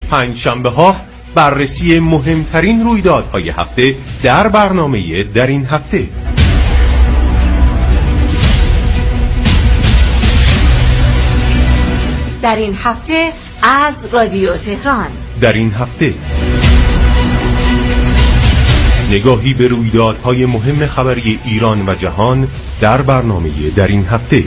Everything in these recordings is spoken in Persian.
پنجشنبه‌ها بررسی مهمترین رویدادهای هفته در برنامه در این هفته. در این هفته از رادیو تهران. در این هفته نگاهی به رویدادهای مهم خبری ایران و جهان در برنامه در این هفته.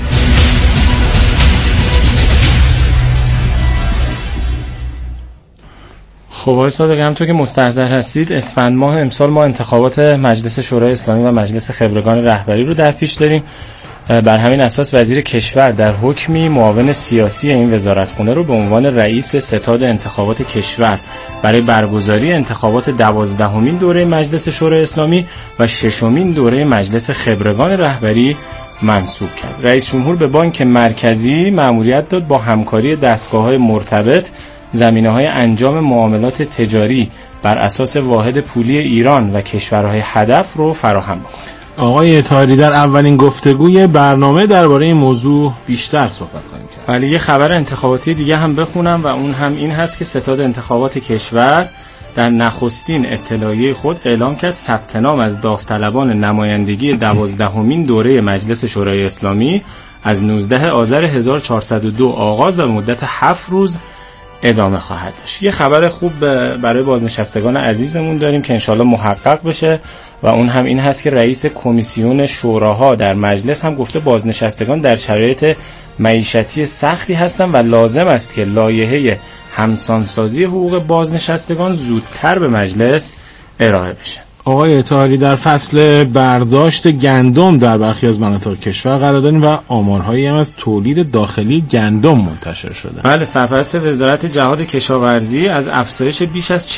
خب آقای صادقی، همونطور که مستحضر هستید اسفند ماه امسال ما انتخابات مجلس شورای اسلامی و مجلس خبرگان رهبری رو در پیش داریم. بر همین اساس وزیر کشور در حکمی معاون سیاسی این وزارتخونه رو به عنوان رئیس ستاد انتخابات کشور برای برگزاری انتخابات 12مین دوره مجلس شورای اسلامی و 6مین دوره مجلس خبرگان رهبری منصوب کرد. رئیس جمهور به بانک مرکزی مأموریت داد با همکاری دستگاه‌های مرتبط زمینه‌های انجام معاملات تجاری بر اساس واحد پولی ایران و کشورهای هدف رو فراهم بکنه. آقای طاهری، در اولین گفتگوی برنامه درباره این موضوع بیشتر صحبت خواهیم کرد. ولی یه خبر انتخاباتی دیگه هم بخونم و اون هم این هست که ستاد انتخابات کشور در نخستین اطلاعیه خود اعلام کرد ثبت نام از داوطلبان نمایندگی 12مین دوره مجلس شورای اسلامی از 19 آذر 1402 آغاز و به مدت 7 روز ادامه خواهد داشت. یه خبر خوب برای بازنشستگان عزیزمون داریم که انشالله محقق بشه و اون هم این هست که رئیس کمیسیون شوراها در مجلس هم گفته بازنشستگان در شرایط معیشتی سختی هستند و لازم است که لایحه همسانسازی حقوق بازنشستگان زودتر به مجلس ارائه بشه. آقای طاهری، در فصل برداشت گندم در برخی از مناطق کشور قرار داریم و آمارهایی هم از تولید داخلی گندم منتشر شده. بله، سرپرست وزارت جهاد کشاورزی از افزایش بیش از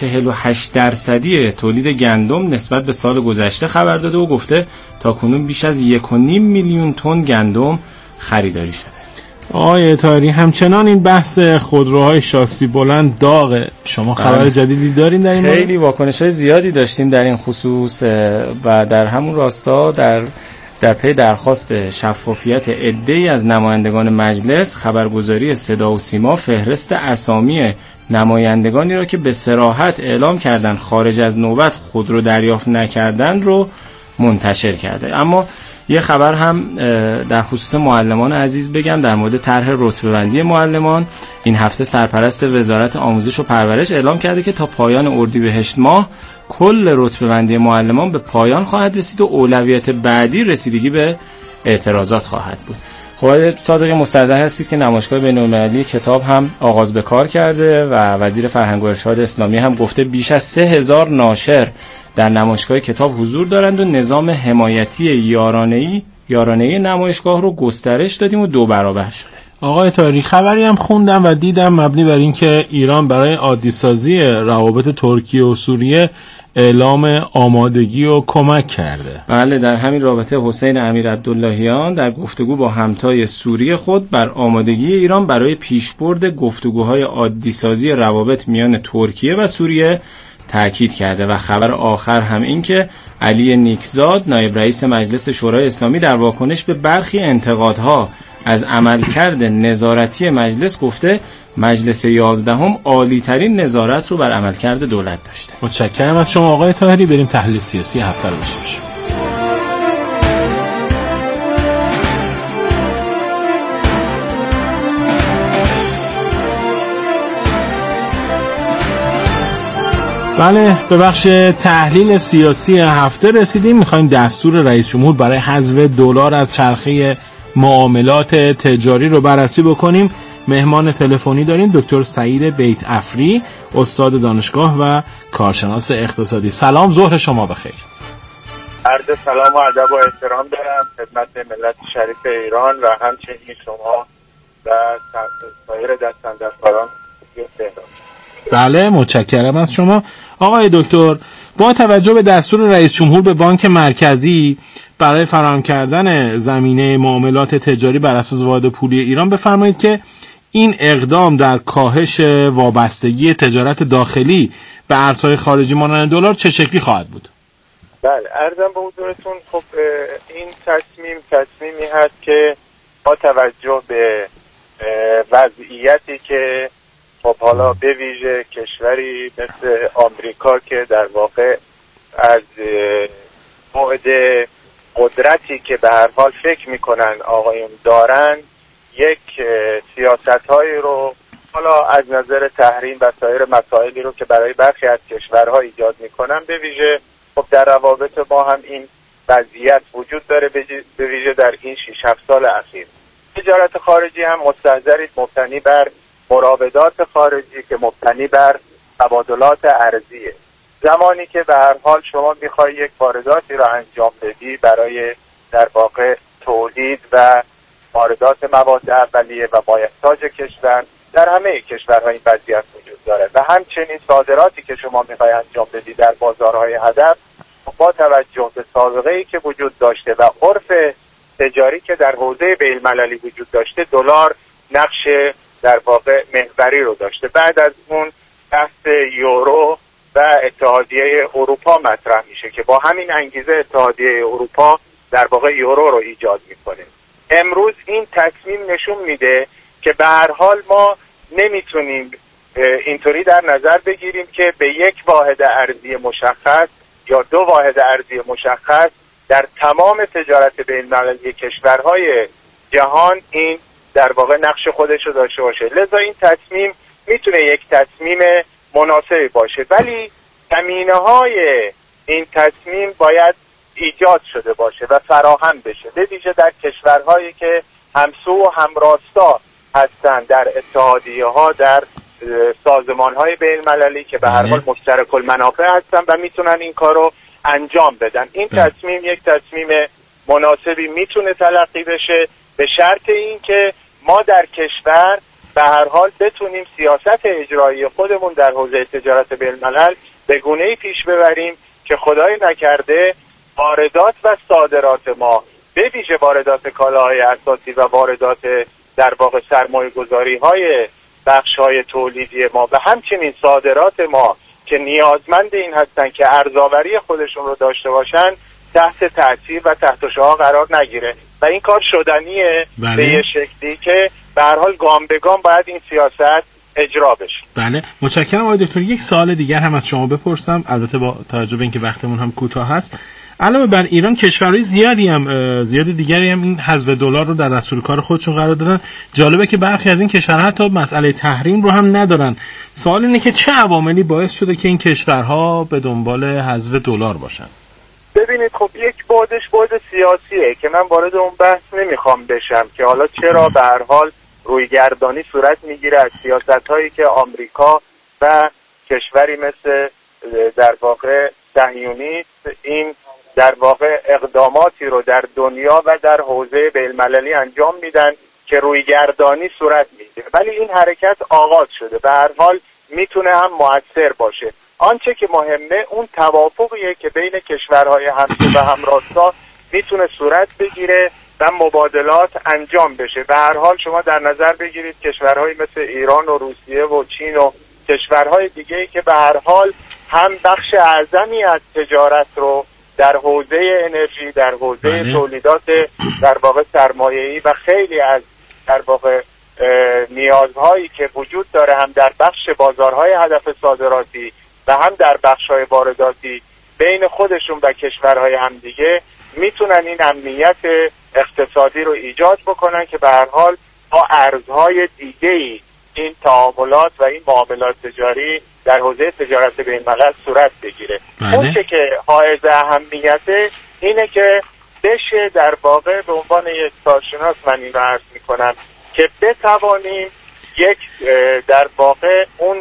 48% تولید گندم نسبت به سال گذشته خبر داده و گفته تاکنون بیش از 1.5 میلیون تن گندم خریداری شده. آقای طاهری، همچنان این بحث خودروهای شاسی بلند داغه. شما خبر جدیدی دارین در این مورد؟ خیلی واکنش‌های زیادی داشتیم در این خصوص و در همون راستا در پی درخواست شفافیت عده‌ای از نمایندگان مجلس خبرگزاری صدا و سیما فهرست اسامی نمایندگانی را که به صراحت اعلام کردند خارج از نوبت خودرو دریافت نکردند رو منتشر کرده. اما یه خبر هم در خصوص معلمان عزیز بگم در مورد طرح رتبه‌بندی معلمان. این هفته سرپرست وزارت آموزش و پرورش اعلام کرده که تا پایان اردیبهشت ماه کل رتبه‌بندی معلمان به پایان خواهد رسید و اولویت بعدی رسیدگی به اعتراضات خواهد بود. خب صادقی، مستحضر هستید که نمایشگاه بین‌المللی کتاب هم آغاز به کار کرده و وزیر فرهنگ و ارشاد اسلامی هم گفته بیش از 3000 ناشر در نمایشگاه کتاب حضور دارند و نظام حمایتی یارانه‌ای نمایشگاه رو گسترش دادیم و 2 برابر شده. آقای طاهری، خبری هم خوندم و دیدم مبنی بر این که ایران برای عادی‌سازی روابط ترکیه و سوریه اعلام آمادگی و کمک کرده. بله، در همین رابطه حسین امیرعبداللهیان در گفتگو با همتای سوری خود بر آمادگی ایران برای پیشبرد گفتگوهای عادی‌سازی روابط میان ترکیه و سوریه تأکید کرده و خبر آخر هم این که علی نیکزاد نایب رئیس مجلس شورای اسلامی در واکنش به برخی انتقادها از عملکرد نظارتی مجلس گفته مجلس 11 عالی ترین نظارت رو بر عملکرد دولت داشته. متشکرم از شما آقای طاهری. بریم تحلیل سیاسی هفته رو داشته باشیم. بله، به بخش تحلیل سیاسی هفته رسیدیم. میخوایم دستور رئیس جمهور برای حذف دلار از چرخه معاملات تجاری رو بررسی بکنیم. مهمان تلفنی داریم دکتر سعید بیت افری، استاد دانشگاه و کارشناس اقتصادی. سلام، ظهر شما بخیر. عرض سلام و ادب و احترام دارم خدمت ملت شریف ایران و همچنین شما و سایر دستاندرکاران تهران. بله، متشکرم از شما آقای دکتر. با توجه به دستور رئیس جمهور به بانک مرکزی برای فراهم کردن زمینه معاملات تجاری بر اساس واحد پولی ایران، بفرمایید که این اقدام در کاهش وابستگی تجارت داخلی به ارزهای خارجی مانند دلار چه شکلی خواهد بود؟ بله، عرضم به حضورتون خب این تصمیمی هست که با توجه به وضعیتی که خب حالا به ویژه کشوری مثل آمریکا که در واقع از بعد قدرتی که به هر حال فکر میکنن آقایون دارن یک سیاست‌هایی رو حالا از نظر تحریم و سایر مسائلی رو که برای برخی از کشورها ایجاد میکنن، به ویژه خب در روابط ما هم این وضعیت وجود داره، به ویژه در این 6-7 سال اخیر. تجارت خارجی هم مستحضرید مبتنی بر مراودات خارجی که مبتنی بر تبادلات ارزیه. زمانی که به هر حال شما میخوای یک وارداتی رو انجام بدی برای در واقع تولید و واردات مواد اولیه و مایحتاج کشور، در همه کشورها این وضعیت وجود داره و همچنین صادراتی که شما میخوای انجام بدی در بازارهای هدف، با توجه به سابقه‌ای که وجود داشته و عرف تجاری که در حوزه بین‌المللی وجود داشته، دلار نقش در واقع محوری رو داشته. بعد از اون بحث یورو و اتحادیه اروپا مطرح میشه که با همین انگیزه اتحادیه اروپا در واقع یورو رو ایجاد میکنه. امروز این تصمیم نشون میده که به هر حال ما نمیتونیم اینطوری در نظر بگیریم که به یک واحد ارزی مشخص یا 2 واحد ارزی مشخص در تمام تجارت بین‌المللی کشورهای جهان این در واقع نقش خودش رو داشته باشه. لذا این تصمیم میتونه یک تصمیم مناسبی باشه، ولی زمینه‌های این تصمیم باید ایجاد شده باشه و فراهم بشه، به ویژه در کشورهایی که همسو و همراستا هستند در اتحادیه‌ها، در سازمان‌های بین‌المللی که به هر حال مشترک المنافع هستن و میتونن این کارو انجام بدن. این تصمیم یک تصمیم مناسبی میتونه تلقی بشه به شرط این که ما در کشور به هر حال بتونیم سیاست اجرایی خودمون در حوزه تجارت بین‌الملل به گونه‌ای پیش ببریم که خدای نکرده واردات و صادرات ما، به ویژه واردات کالاهای اساسی و واردات در واقع سرمایه‌گذاری‌های بخش‌های تولیدی ما و همچنین صادرات ما که نیازمند این هستن که ارزآوری خودشون رو داشته باشن، تحت تاثیر و تحت شعاع قرار نگیره و این کار شدنیه. بله. به یه شکلی که به هر حال گام به گام باید این سیاست اجرا بشه. بله، متشکرم آقای دکتر. یک سوال دیگر هم از شما بپرسم، البته با توجه به اینکه وقتمون هم کوتاه هست. علاوه بر ایران کشورهای زیاد دیگری هم این حذف دلار رو در دستور کار خودشون قرار دادن. جالبه که برخی از این کشورها حتی مسئله تحریم رو هم ندارن. سوال اینه که چه عواملی باعث شده که این کشورها به دنبال حذف دلار باشن؟ ببینید خب یک بعدش بعد سیاسیه که من وارد اون بحث نمیخوام بشم که حالا چرا به هر حال رویگردانی صورت میگیره از سیاست‌هایی که آمریکا و کشوری مثل در واقع صهیونیست این در واقع اقداماتی رو در دنیا و در حوزه بین‌المللی انجام میدن که رویگردانی صورت میگیره، ولی این حرکت آغاز شده، به هر حال میتونه هم مؤثر باشه. آنچه که مهمه اون توافقیه که بین کشورهای همسو و همراستا میتونه صورت بگیره و مبادلات انجام بشه. به هر حال شما در نظر بگیرید کشورهای مثل ایران و روسیه و چین و کشورهای دیگه‌ای که به هر حال هم بخش اعظمی از تجارت رو در حوزه انرژی، در حوزه تولیدات در واقع سرمایه‌ای و خیلی از در واقع نیازهایی که وجود داره هم در بخش بازارهای هدف صادراتی و هم در بخش‌های وارداتی بین خودشون و کشورهای همدیگه میتونن این امنیت اقتصادی رو ایجاد بکنن که به هر حال با ارزهای دیگه‌ای این تعاملات و این معاملات تجاری در حوزه تجارت بین‌الملل صورت بگیره. اون که حائز اهمیته اینه که بشه در واقع به عنوان یک کارشناس من این رو عرض میکنم که بتوانیم یک در واقع اون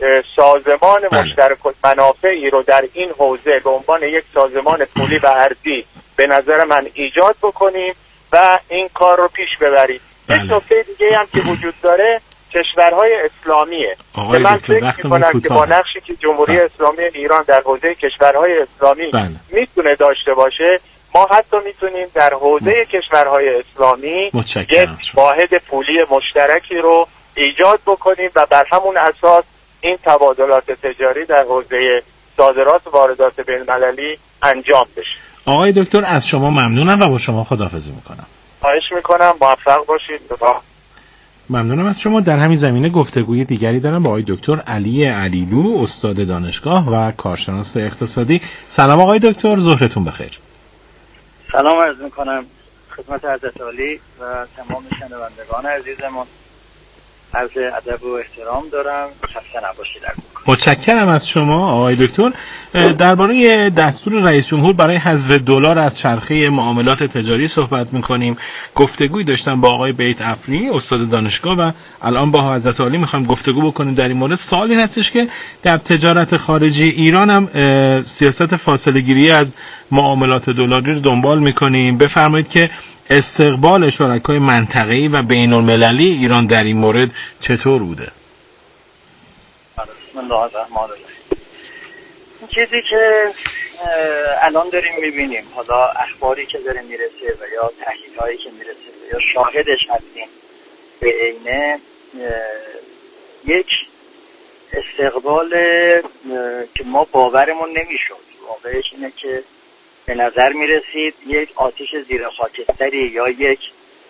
سازمان مشترک منافعی رو در این حوزه به عنوان یک سازمان پولی و ارزی به نظر من ایجاد بکنیم و این کار رو پیش ببریم. یک نکته دیگه هم که وجود داره کشورهای اسلامیه که من فکر میکنم که با نقشی که جمهوری اسلامی ایران در حوزه کشورهای اسلامی میتونه داشته باشه، ما حتی میتونیم در حوزه کشورهای اسلامی یک واحد پولی مشترکی رو ایجاد بکنیم و بر همون اساس این تبادلات تجاری در حوزه صادرات و واردات بین‌المللی انجام بشه. آقای دکتر از شما ممنونم و با شما خداحافظی میکنم. خواهش میکنم، موفق باشید. ممنونم از شما. در همین زمینه گفتگوی دیگری دارم با آقای دکتر علی علیلو، استاد دانشگاه و کارشناس اقتصادی. سلام آقای دکتر، ظهرتون بخیر. سلام عرض میکنم خدمت حضرت عالی و تمام شنوندگان عزیزمون. عرض ادب و احترام دارم. خسته نباشید. متشکرم از شما آقای دکتر. درباره دستور رئیس جمهور برای حذف دلار از چرخه معاملات تجاری صحبت می‌کنیم. گفتگوی داشتم با آقای بیت افری، استاد دانشگاه، و الان با حضرت عالی می‌خوایم گفتگو بکنیم در این مورد. سوالی هستش که در تجارت خارجی ایران هم سیاست فاصله‌گیری از معاملات دلاری رو دنبال می‌کنیم. بفرمایید که استقبال شرکای منطقه‌ای و بین‌المللی ایران در این مورد چطور بوده؟ بسم الله الرحمن الرحیم. چیزی که الان داریم میبینیم، حالا اخباری که داره میرسه و یا تحلیل‌هایی که میرسه و یا شاهدش هستیم به عینه، یک استقبال که ما باورمون نمیشد. واقعش اینه که به نظر میرسید یک آتش زیر خاکستری یا یک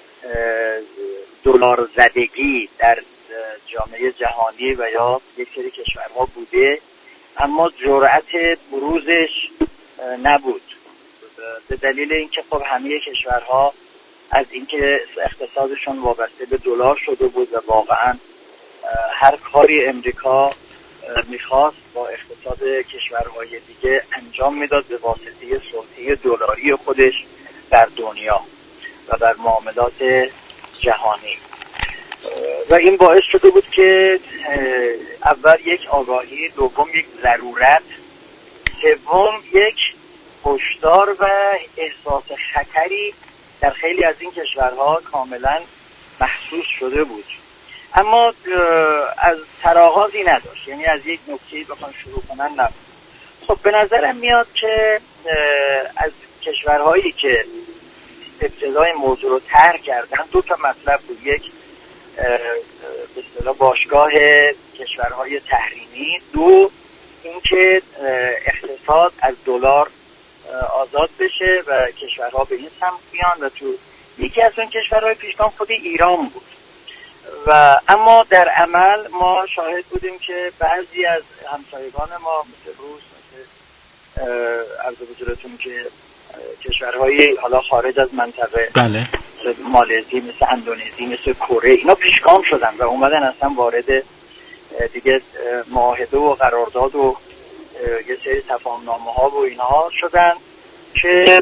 دلار زدگی در جامعه جهانی و یا یک سری کشورها بوده، اما جرأت بروزش نبود، به دلیل اینکه خب همه کشورها از اینکه اقتصادشون وابسته به دلار شده بود و واقعا هر کاری امریکا میخواست با اقتصاد کشورهای دیگه انجام میداد به واسطه سلطه دلاری خودش در دنیا و در معاملات جهانی. و این باعث شده بود که اول یک آگاهی، دوم یک ضرورت، سوم یک هشدار و احساس خطری در خیلی از این کشورها کاملا محسوس شده بود، اما از سرآغازی نداشت، یعنی از یک نکته‌ای بخوام شروع کنن نبود. خب به نظرم میاد که از کشورهایی که ابتدای موضوع رو طرح کردن دو تا مطلب بود. یک به اصطلاح باشگاه کشورهای تحریمی، دو اینکه اقتصاد از دلار آزاد بشه و کشورها به این سمت بیان و تو یکی از اون کشورهای پیشگام خود ایران بود. و اما در عمل ما شاهد بودیم که بعضی از همسایگان ما مثل روس، مثل عرض حضورتون که کشورهای حالا خارج از منطقه، بله، مثل مالزی، مثل اندونزی، مثل کره، اینا پیشگام شدن و اومدن اصلا وارد دیگه معاهده و قرارداد و یه سری تفاهمنامه ها و اینها شدن که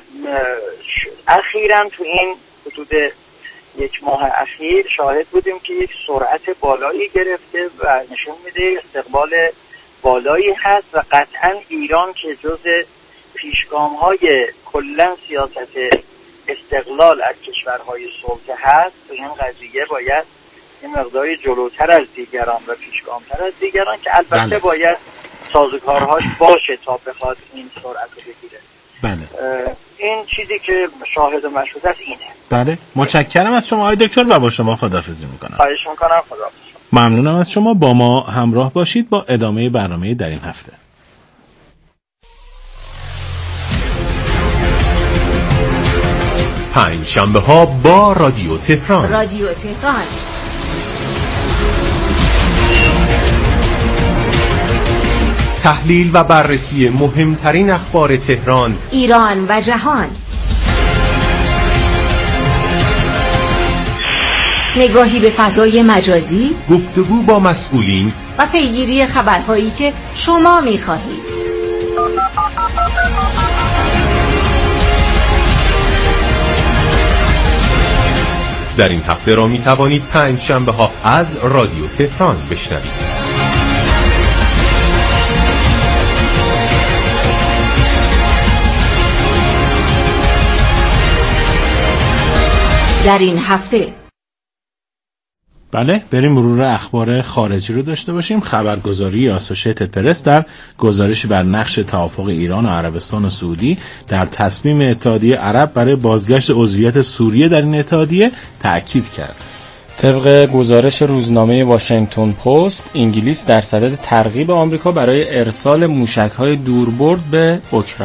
اخیراً تو این حدود یک ماه اخیر شاهد بودیم که یک سرعت بالایی گرفته و نشون میده استقبال بالایی هست و قطعاً ایران که جز پیشگام‌های کلاً سیاست استقلال از کشورهای سلطه هست، تو این قضیه باید این مقداری جلوتر از دیگران و پیشگامتر از دیگران که البته باید سازوکارهاش باشه تا بخواد این سرعت رو بگیره. بله. این چیزی که شاهد و مشهود است اینه. بله، متشکرم از شما آقای دکتر و با شما خداحافظی میکنم. خواهش میکنم. خداحافظ. ممنونم از شما. با ما همراه باشید با ادامه برنامه در این هفته. پنجشنبه ها با رادیو تهران. رادیو تهران. تحلیل و بررسی مهمترین اخبار تهران، ایران و جهان. نگاهی به فضای مجازی، گفتگو با مسئولین و پیگیری خبرهایی که شما می‌خواهید. در این هفته را می توانید پنجشنبه ها از رادیو تهران بشنوید. در این هفته بله، بریم مرور اخبار خارجی رو داشته باشیم. خبرگزاری آسوشیتد پرس در گزارشی بر نقش توافق ایران و عربستان و سعودی در تصمیم اتحادیه عرب برای بازگشت عضویت سوریه در این اتحادیه تأکید کرد. طبق گزارش روزنامه واشنگتن پست، انگلیس در صدد ترغیب آمریکا برای ارسال موشک‌های دوربرد به اوکراین.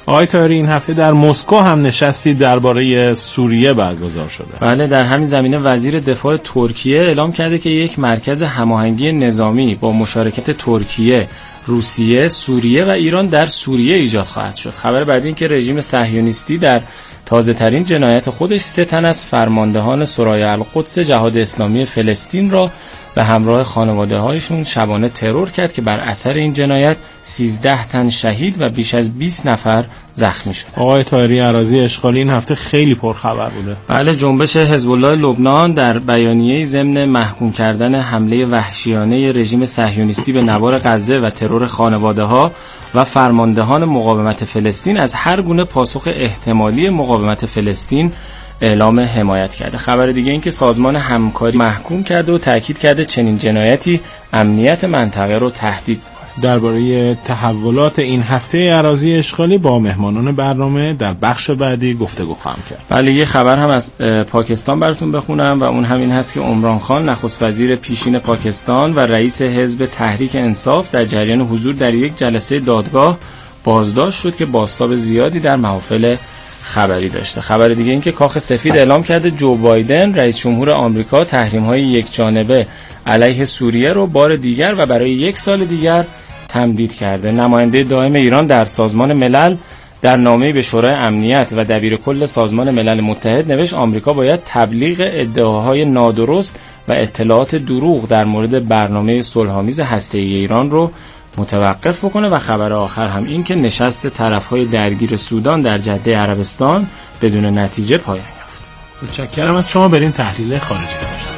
آقای طاهری، این هفته در مسکو هم نشستی درباره سوریه برگزار شده. بله، در همین زمینه وزیر دفاع ترکیه اعلام کرده که یک مرکز هماهنگی نظامی با مشارکت ترکیه، روسیه، سوریه و ایران در سوریه ایجاد خواهد شد. خبر بعدی این که رژیم صهیونیستی در تازه ترین جنایت خودش 3 تن از فرماندهان سرای القدس جهاد اسلامی فلسطین را به همراه خانواده هایشون شبانه ترور کرد که بر اثر این جنایت 13 تن شهید و بیش از 20 نفر زخمی شد. آقای طاهری، اراضی اشغالی این هفته خیلی پرخبر بوده. بله، جنبش حزب الله لبنان در بیانیه‌ای ضمن محکوم کردن حمله وحشیانه رژیم صهیونیستی به نوار غزه و ترور خانواده‌ها و فرماندهان مقاومت فلسطین از هر گونه پاسخ احتمالی مقاومت فلسطین اعلام حمایت کرده. خبر دیگه این که سازمان همکاری محکوم کرده و تاکید کرده چنین جنایتی امنیت منطقه رو تهدید می‌کنه. درباره تحولات این هفته اراضی اشغالی با مهمانان برنامه در بخش بعدی گفتگو خواهم کرد. بله، یه خبر هم از پاکستان براتون بخونم و اون همین هست که عمران خان نخست وزیر پیشین پاکستان و رئیس حزب تحریک انصاف در جریان حضور در یک جلسه دادگاه بازداشت شد که بازتاب زیادی در محافل خبری داشته. خبر دیگه این که کاخ سفید اعلام کرده جو بایدن رئیس جمهور آمریکا تحریم‌های یکجانبه علیه سوریه رو بار دیگر و برای 1 سال دیگر تمدید کرده. نماینده دائم ایران در سازمان ملل در نامه‌ای به شورای امنیت و دبیرکل سازمان ملل متحد نوشت آمریکا باید تبلیغ ادعاهای نادرست و اطلاعات دروغ در مورد برنامه صلح‌آمیز هسته‌ای ایران رو متوقف بکنه. و خبر آخر هم این که نشست طرف‌های درگیر سودان در جده عربستان بدون نتیجه پایان یافت. متشکرم از شما. بریم تحلیل خارجی داشته باشیم.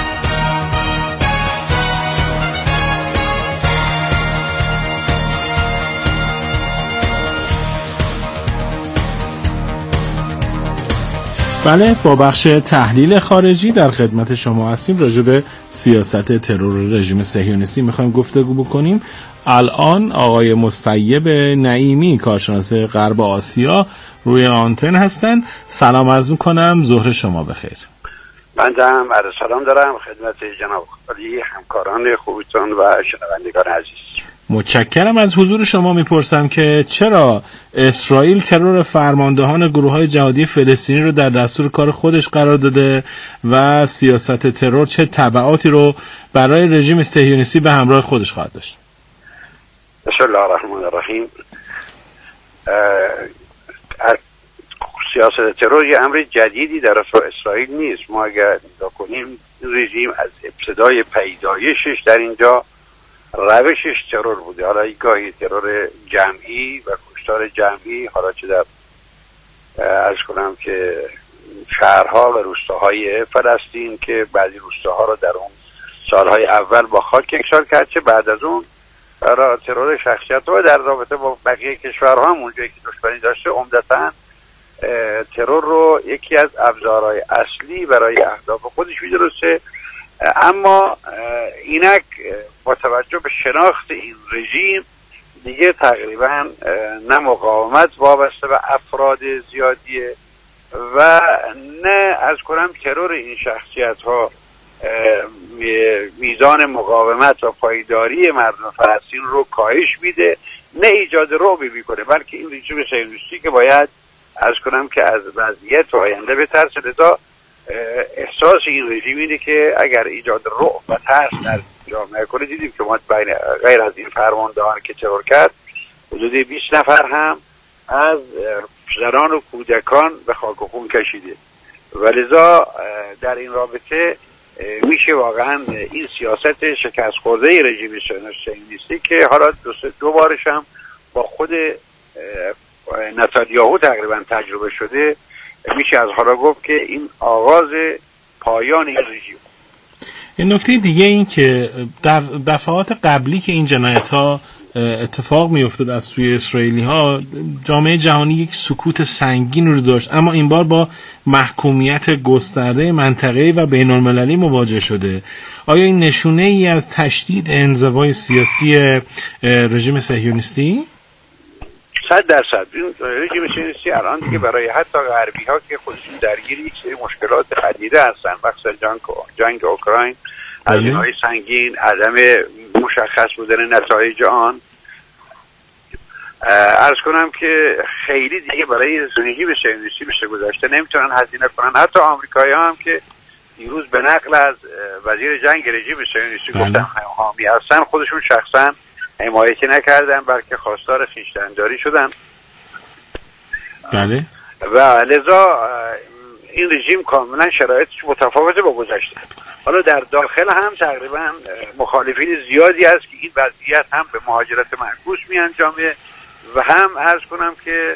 بله، با بخش تحلیل خارجی در خدمت شما هستیم. راجع به سیاست ترور رژیم صهیونیستی میخوایم گفتگو بکنیم. الان آقای مسیب نعیمی، کارشناس غرب آسیا، روی آنتن هستن. سلام عرض میکنم، ظهر شما بخیر. بنده هم عرض سلام دارم خدمت جناب عالی، همکاران خوبتون و شنوندگان عزیز. متشکرم. از حضور شما میپرسم که چرا اسرائیل ترور فرماندهان گروه‌های جهادی فلسطینی رو در دستور کار خودش قرار داده و سیاست ترور چه تبعاتی رو برای رژیم صهیونیستی به همراه خودش خواهد داشت؟ بسم الله الرحمن الرحیم. سیاست ترور یه امر جدیدی در اسرائیل نیست. ما اگر نگاه کنیم رژیم از ابتدای پیدایشش در اینجا روشش ترور بوده. حالا گاهی ترور جمعی و کشتار جمعی، حالا چه در عرض کنم که شهرها و روستاهای فلسطین که بعضی روستاها رو در اون سالهای اول با خاک یکسان کرد، چه بعد از اون برای ترور شخصیت و در رابطه با بقیه کشورها هم اونجایی که دشمنی داشته عمدتاً ترور رو یکی از ابزارهای اصلی برای اهداف خودش می‌دونسته. اما اینک با توجه به شناخت این رژیم دیگه تقریبا نه مقاومت وابسته به افراد زیادیه و نه از کنم ترور این شخصیت ها میزان مقاومت و پایداری مردم فلسطین رو کاهش میده، نه ایجاد رعبی میکنه، بلکه این رژیم صهیونیستی که باید از کنم که از وضعیت آینده بترسه. لذا احساس این رژیم اینه که اگر ایجاد رعب و ترس در جامعه کنه، دیدیم که ما غیر از این فرماندهان که ترور کرد حدود 20 نفر هم از زنان و کودکان به خاک و خون کشیده و لذا در این رابطه میشه واقعا این سیاست شکست خورده رژیم صهیونیستی که حالا دو بارش هم با خود نتانیاهو تقریبا تجربه شده، میشه از حالا گفت که این آغاز پایان این رژیم. این نکته دیگه این که در دفعات قبلی که این جنایت ها اتفاق می افتاد از سوی اسرائیلی ها، جامعه جهانی یک سکوت سنگین رو داشت، اما این بار با محکومیت گسترده منطقه‌ای و بین المللی مواجه شده. آیا این نشونه ای از تشدید انزوای سیاسی رژیم صهیونیستی؟ 100%. این رژیم صهیونیستی الان دیگه برای حتی غربی ها که خودشون درگیر یک سری مشکلات پدیده هستن، مثلا جنگ اوکراین، هزینه‌های سنگین، عدم مشخص بودن نتایج آن، عرض کنم که خیلی دیگه برای رژیم صهیونیستی بشه گذاشته نمیتونن هزینه کنن. حتی آمریکایی‌ها هم که دیروز به نقل از وزیر جنگ رژیم صهیونیستی گفتن حامی هستن، خودشون شخصا حمایتی نکردن بلکه خواستار خویشتن‌داری شدن. بله. و لذا این رژیم کاملا شرایطش متفاوته با گذشته. حالا در داخل هم تقریبا مخالفین زیادی هست که این وضعیت هم به مهاجرت معکوس می‌انجامه و هم عرض کنم که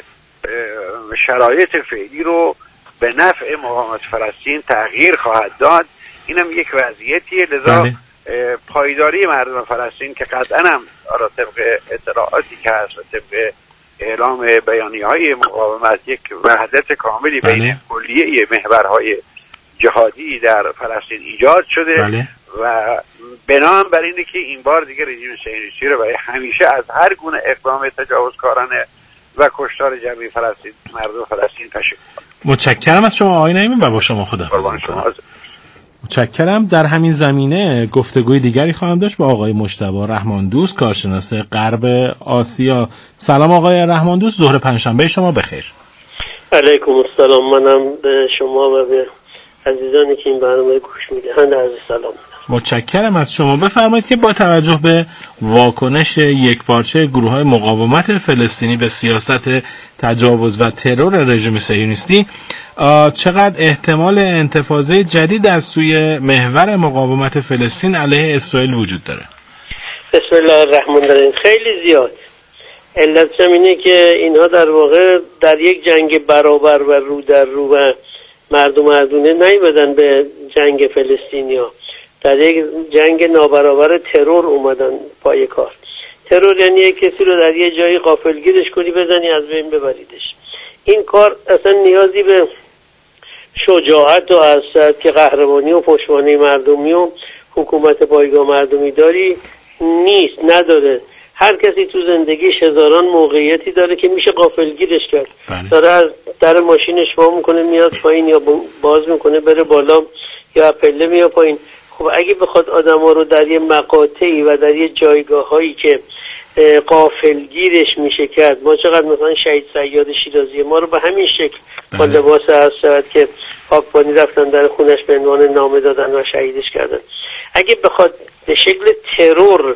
شرایط فعلی رو به نفع مقاومت فلسطین تغییر خواهد داد. اینم یک وضعیتیه. لذا پایداری مردم فلسطین که قطعا هم طبق اطلاعاتی که هست و طبق اعلام بیانیه‌های مقاومت یک وحدت کاملی بین کلیه محورهای جهادی در فلسطین ایجاد شده و بنام بر اینه که این بار دیگه رژیم صهیونیستی رو برای همیشه از هر گونه اقدام تجاوزکارانه و کشتار جمعی فلسطین مردم فلسطین تشکر. متشکرم از شما آقای نعیمی و با شما خداحافظی می‌کنم. متشکرم. در همین زمینه گفتگوی دیگری خواهم داشت با آقای مجتبی رحماندوست، کارشناس غرب آسیا. سلام آقای رحماندوست، ظهر پنجشنبه شما بخیر. علیکم السلام. منم به شما و به عزیزانی که این برنامه گوش میدهند عرض سلام. متشکرم از شما. بفرمایید که با توجه به واکنش یکپارچه گروه‌های مقاومت فلسطینی به سیاست تجاوز و ترور رژیم صهیونیستی، چقدر احتمال انتفاضه جدید از سوی محور مقاومت فلسطین علیه اسرائیل وجود داره؟ بسم الله الرحمن الرحیم. خیلی زیاد. علت اینه که اینها در واقع در یک جنگ برابر و رو در رو و مردونه نیومدن به جنگ فلسطینیا، در یک جنگ نابرابر ترور اومدن پای کار. ترور یعنی یک کسی رو در یه جایی غافلگیرش کنی، بزنی از بین ببریدش. این کار اصلا نیازی به شجاعت و حسرت که قهرمانی و پشتوانه مردمی و حکومت پایگاه مردمی داری نیست، نداره. هر کسی تو زندگیش هزاران موقعیتی داره که میشه غافلگیرش کرد. داره از در ماشینش وا میکنه میاد پایین یا باز میکنه بره بالا یا پله میاد پایین. خب اگه بخواد آدما رو در یه مقاطعی و در یه جایگاه‌هایی که غافلگیرش میشه کرد، ما چقدر مثلا شهید صیاد شیرازی ما رو به همین شکل با لباس اسود که پاکبانی رفتن در خونش به عنوان نامه دادن و شهیدش کردن. اگه بخواد به شکل ترور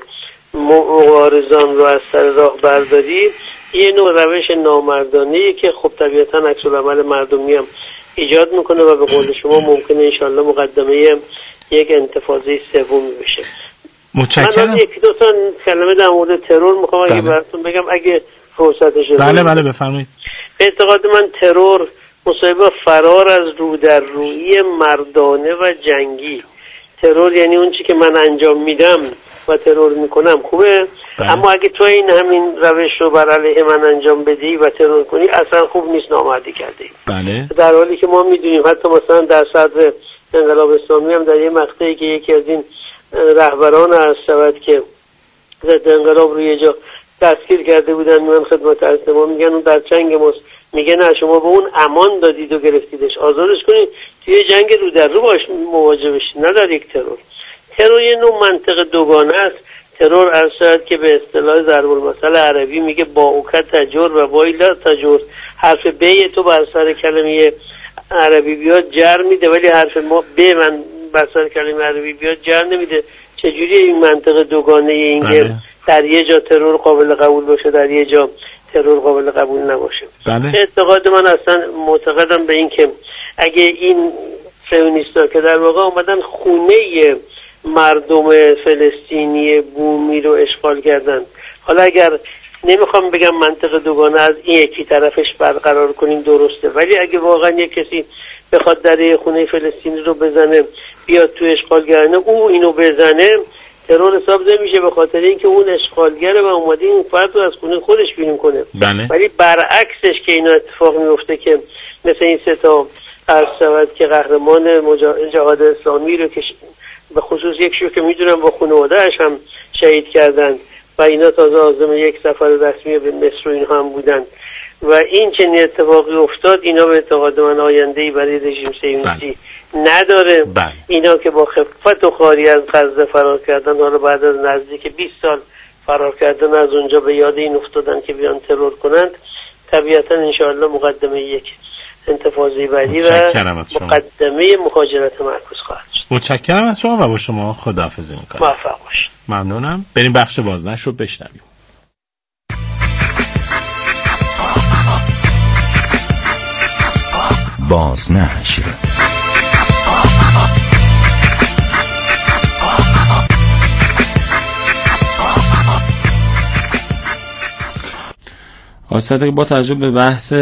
مبارزان رو از سر راه برداری، یه نوع روش نامردانه‌ای که خب طبیعتاً عکس العمل مردمی هم ایجاد میکنه و به قول شما ممکنه انشالله مقدمه یک انتفاضه سومی بشه. متشکرم. من یک دو تا کلمه در مورد ترور میخوام اگه براتون بگم اگه فرصتش رو. بله بفرمایید. به اعتقاد من ترور مصاحبه فرار از رو در رویی مردانه و جنگی. ترور یعنی اون چی که من انجام میدم و ترور میکنم خوبه، اما اگه تو این همین روش رو بر علیه من انجام بدی و ترور کنی اصلا خوب نیست، نامردی کردی. بله. در حالی که ما میدونیم حتی مثلا در صدر انقلاب اسلامی هم در یه مقطعی که یکی از این رهبران هست که ضد انقلاب رو یه جا دستگیر کرده بودن، میان خدمت عرض ما میگن اون در جنگ ماست، میگه نه شما به اون امان دادید و گرفتیدش، آزادش کنید توی جنگ رو در رو باش مواجه بشید، نه در یک ترور. ترور یه نوع منطق دوگانه است. ترور ارشد که به اصطلاح ضرب المثل عربی میگه با اوکت تجور و بای لا تجور. حرف ب تو بر سر کلمه عربی بیاد جر میده، ولی حرف ما ب من بر سر کلمه عربی بیاد جر نمیده. چجوری این منطق دوگانه این که در یه جا ترور قابل قبول باشه در یه جا ترور قابل قبول نباشه؟ اعتقاد من اصلا معتقدم به این که اگه این صهیونیست‌ها که در واقع اومدن خونه مردم فلسطینی بومی رو اشغال کردن، حالا اگر نمیخوام بگم منطق دوگانه از این یکی طرفش برقرار کنیم درسته، ولی اگه واقعا یک کسی بخواد در خونه فلسطینی رو بزنه بیاد تو اشغالگرانه او اینو بزنه، ترور حساب نمیشه، به خاطر اینکه اون اشغالگره و اومده این فرد رو از خونه خودش بیرون کنه. ولی برعکسش که این اتفاق میفته که مثل این سه تا ارسوت که قهرمان جهاد اسلامی رو که به خصوص یکشو که میدونم با خانواده‌اش هم شهید کردن و اینا تازه عازم یک سفر رسمی به مصر و اینها هم بودن و این چنین اتفاقی افتاد، اینا به اعتقاد من آینده‌ای برای رژیم صهیونیستی نداره. اینا که با خفت و خواری از غزه فرار کردن، حالا بعد از نزدیک 20 سال فرار کردن از اونجا به یاد این افتادن که بیان ترور کنند، طبیعتا انشاءالله مقدمه یک انتفاضه بعدی و مقدمه مهاجرت معکوس خواهد شد. متشکرم از شما و با شما خداحافظی میکنم. موفق باشید. ممنونم. بریم بخش بازنشر رو بشنویم. بازنشر. آساده با توجه به بحث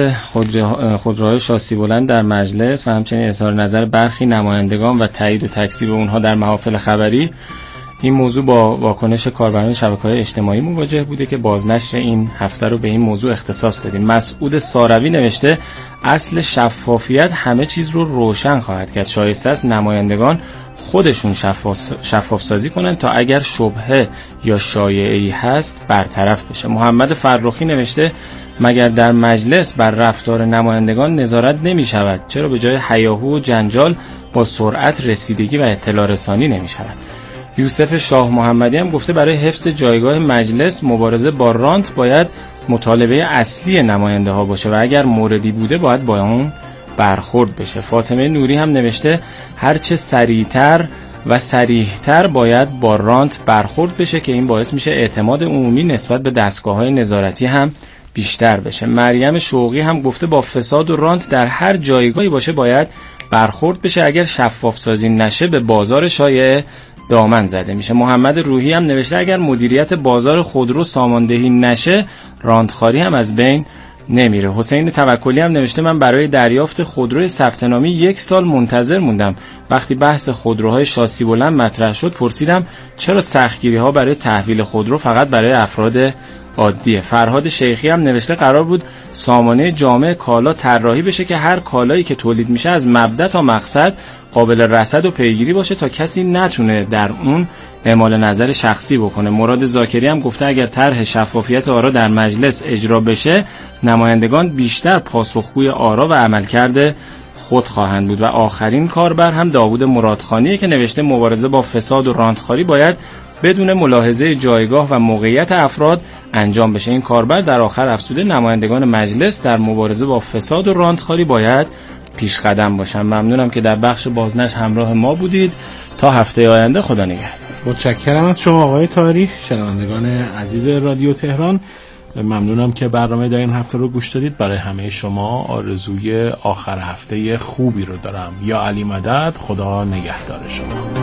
خودروهای شاسی بلند در مجلس و همچنین اظهار نظر برخی نمایندگان و تایید و تکذیب اونها در محافل خبری، این موضوع با واکنش کاربران شبکه‌های اجتماعی مواجه بوده که بازنشر این هفته رو به این موضوع اختصاص دادیم. مسعود ساروی نوشته اصل شفافیت همه چیز رو روشن خواهد کرد. شایسته است نمایندگان خودشون شفاف سازی کنن تا اگر شبهه یا شایعه‌ای هست برطرف بشه. محمد فرخی نوشته مگر در مجلس بر رفتار نمایندگان نظارت نمی شود؟ چرا به جای هیاهو و جنجال با سرعت رسیدگی و اطلاع رسانی نمی شود؟ یوسف شاه محمدی هم گفته برای حفظ جایگاه مجلس مبارزه با رانت باید مطالبه اصلی نماینده ها باشه و اگر موردی بوده باید با اون برخورد بشه. فاطمه نوری هم نوشته هرچه سریعتر و صریحتر باید با رانت برخورد بشه که این باعث میشه اعتماد عمومی نسبت به دستگاه‌های نظارتی هم بیشتر بشه. مریم شوقی هم گفته با فساد و رانت در هر جایگاهی باشه باید برخورد بشه، اگر شفاف سازی نشه به بازار شایعه دامن زده میشه. محمد روحی هم نوشته اگر مدیریت بازار خودرو ساماندهی نشه رانتخواری هم از بین نمیره. حسین توکلی هم نوشته من برای دریافت خودروی ثبت نامی 1 سال منتظر موندم. وقتی بحث خودروهای شاسی بلند مطرح شد پرسیدم چرا سختگیری ها برای تحویل خودرو فقط برای افراد عادیه. فرهاد شیخی هم نوشته قرار بود سامانه جامع کالا طراحی بشه که هر کالایی که تولید میشه از مبدا تا مقصد قابل رصد و پیگیری باشه تا کسی نتونه در اون اعمال نظر شخصی بکنه. مراد زاکری هم گفته اگر طرح شفافیت آرا در مجلس اجرا بشه نمایندگان بیشتر پاسخگوی آرا و عملکرد خود خواهند بود. و آخرین کاربر هم داوود مرادخانیه که نوشته مبارزه با فساد و رانتخواری باید بدون ملاحظه جایگاه و موقعیت افراد انجام بشه. این کاربر در آخر افزوده نمایندگان مجلس در مبارزه با فساد و رانتخواری باید پیش قدم باشن. ممنونم که در بخش بازنشر همراه ما بودید. تا هفته آینده خدا نگهدار. متشکرم از شما آقای تاریخ. شنوندگان عزیز رادیو تهران ممنونم که برنامه در این هفته رو گوش دادید. برای همه شما آرزوی آخر هفته خوبی رو دارم. یا علی مدد. خدا نگهدار شما.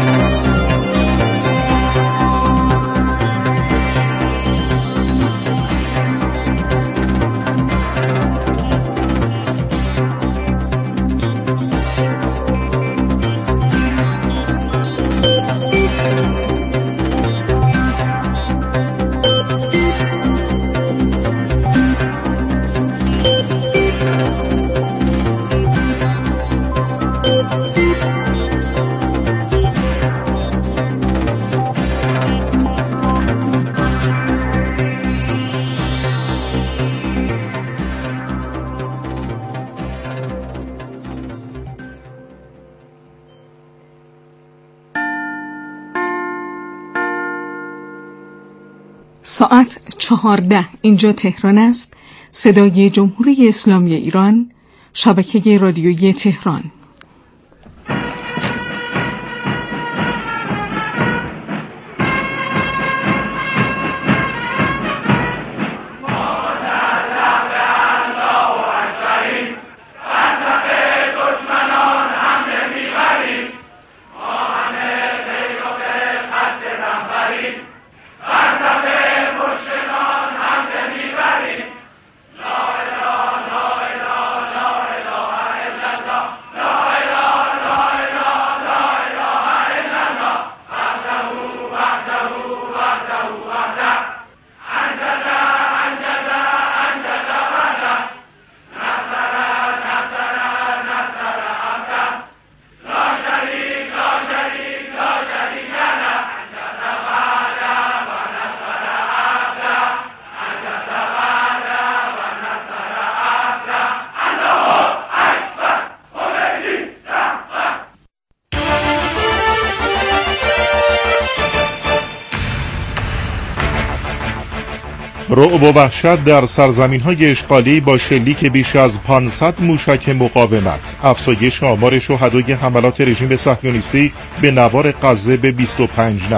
ساعت 14 اینجا تهران است. صدای جمهوری اسلامی ایران، شبکه رادیویی تهران. لا رعب و وحشت در سرزمین‌های اشغالی با شلیک بیش از 500 موشک مقاومت. افزایش آمار شهدای حملات رژیم صهیونیستی به نوار غزه به 25 نفر.